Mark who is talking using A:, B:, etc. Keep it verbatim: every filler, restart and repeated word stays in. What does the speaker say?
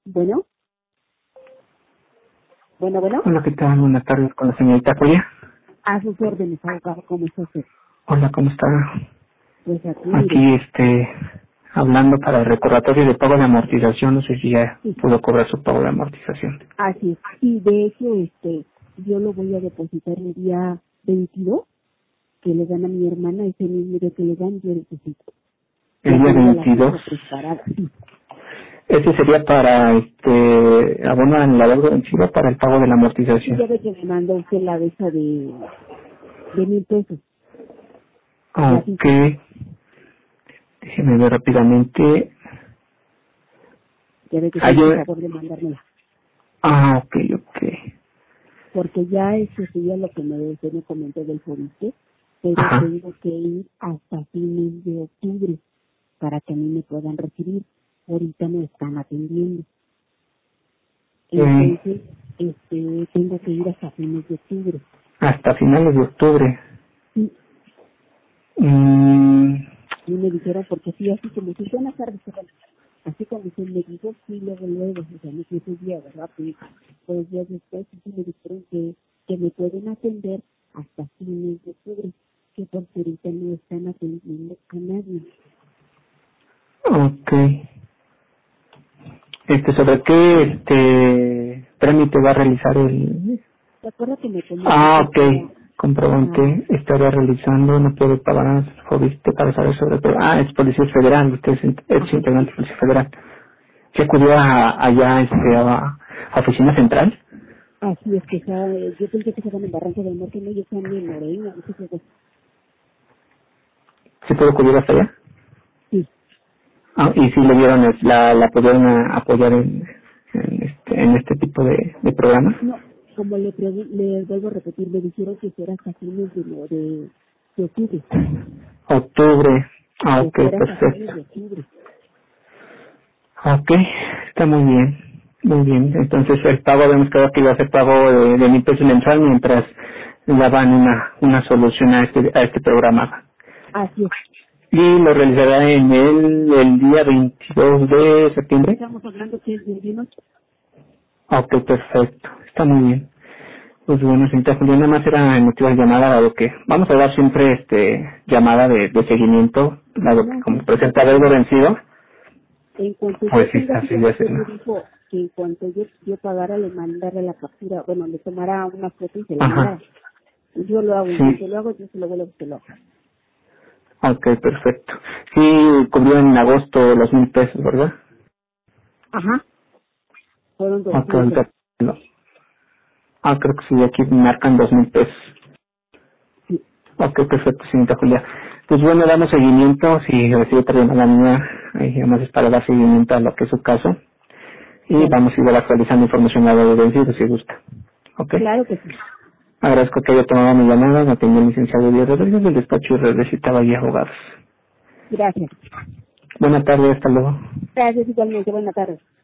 A: Bueno, bueno, bueno.
B: Hola, ¿qué tal? Buenas tardes con la señorita Julia.
A: A sus órdenes, abogado, ¿cómo está usted?
B: Hola, ¿cómo está?
A: Pues aquí, mire.
B: Aquí, este, hablando para el recordatorio de pago de amortización, no sé si ya
A: Sí,
B: pudo cobrar su pago de amortización.
A: así es. Y de hecho, este, yo lo voy a depositar el día veintidós, que le dan a mi hermana, ese mismo día que le dan, yo deposito.
B: El
A: Ya
B: día
A: tengo la
B: veintidós.
A: fecha preparada. Sí,
B: Ese sería para, este, abono en la deuda vencida para el pago de la
A: sí, ya
B: amortización.
A: ve que me mandó usted la de esa de, de mil pesos. Ya sí,
B: Ok, déjeme ver rápidamente.
A: ya ve que se
B: Ah,
A: hizo
B: yo,
A: favor de mandármela.
B: ah, ok, ok.
A: Porque ya eso sería lo que me, usted me comentó del foriste, pero
B: Ajá.
A: tengo que ir hasta fines de octubre para que a mí me puedan recibir. Ahorita no están atendiendo.
B: Eh,
A: Entonces, este, tengo que ir hasta fines de octubre.
B: hasta finales de octubre.
A: Y,
B: Mm,
A: y me dijeron, porque sí, así como si buenas tardes, perdón. Así como se me dijo, sí, luego, luego, o sea, no sé ese día, ¿verdad? Pues, dos días después, sí me dijeron que, que me pueden atender hasta fines de octubre, que porque ahorita no están atendiendo a nadie.
B: ok. Este, ¿sobre qué este trámite va a realizar el...?
A: ¿Te acuerdas que me comentaste
B: Ah,
A: que era,
B: ok.
A: ajá,
B: Comprobante estaría realizando, no puede pagar Fobiste para saber sobre todo. Ah, es Policía Federal, usted es, in- es
A: ajá,
B: integrante de Policía Federal. ¿Se acudió a, allá este, a, a oficina central?
A: así es que está, eh, yo pensé que estaban en Barranca del Norte, no, yo están en Moreña, no sé qué.
B: ¿Se pudo acudir hasta allá?
A: Sí,
B: Ah, y si le dieron, el- la, la pudieron a- apoyar en, en, este, en este tipo de, de programas.
A: no, como le, pregun- le vuelvo a repetir, me dijeron que fuera hasta fines de, no- de, de octubre,
B: Octubre. Ah,
A: que
B: ok,
A: fuera hasta fines
B: perfecto.
A: de octubre.
B: Ok, está muy bien, muy bien. Entonces el pago, habíamos quedado que iba a ser pago de, de mil pesos mensual mientras daban una, una solución a este, a este programa.
A: Así es.
B: Y lo realizará en el, el día veintidós de septiembre.
A: Estamos hablando que es veintiuno.
B: Ok, perfecto, está muy bien. Pues bueno, señorita Julián, nada más era el motivo de llamada, dado que vamos a dar siempre este llamada de, de seguimiento, dado que
A: No,
B: como
A: sí, sí,
B: presenta
A: porque
B: algo vencido,
A: en cuanto yo
B: pues sí,
A: tenga,
B: así
A: fíjate,
B: ya
A: usted
B: será.
A: me dijo que en cuanto yo, yo pagara le mandara la captura, bueno, le tomara una foto y se la
B: Ajá,
A: mandara. Y yo lo hago, y yo
B: sí.
A: se lo hago, yo se lo vuelvo a que lo hago.
B: Ok, perfecto. Sí, cubrió en agosto los mil pesos, ¿verdad?
A: Ajá, fueron
B: Ok,
A: doscientos.
B: ahorita no. Ah, creo que sí, aquí marcan dos mil pesos.
A: Sí,
B: Ok, perfecto, señorita Julia. Pues bueno, damos seguimiento, si recibe otra llamada mía, ahí vamos a para dar seguimiento a lo que es su caso. Y
A: claro,
B: vamos a ir actualizando información a lo vencido, si gusta. Ok.
A: claro que sí.
B: Agradezco que haya tomado mi llamada, me atendió el licenciado Díaz Rodríguez del despacho y recitaba y abogados.
A: Gracias.
B: Buenas tardes, hasta luego.
A: Gracias igualmente, buenas tardes.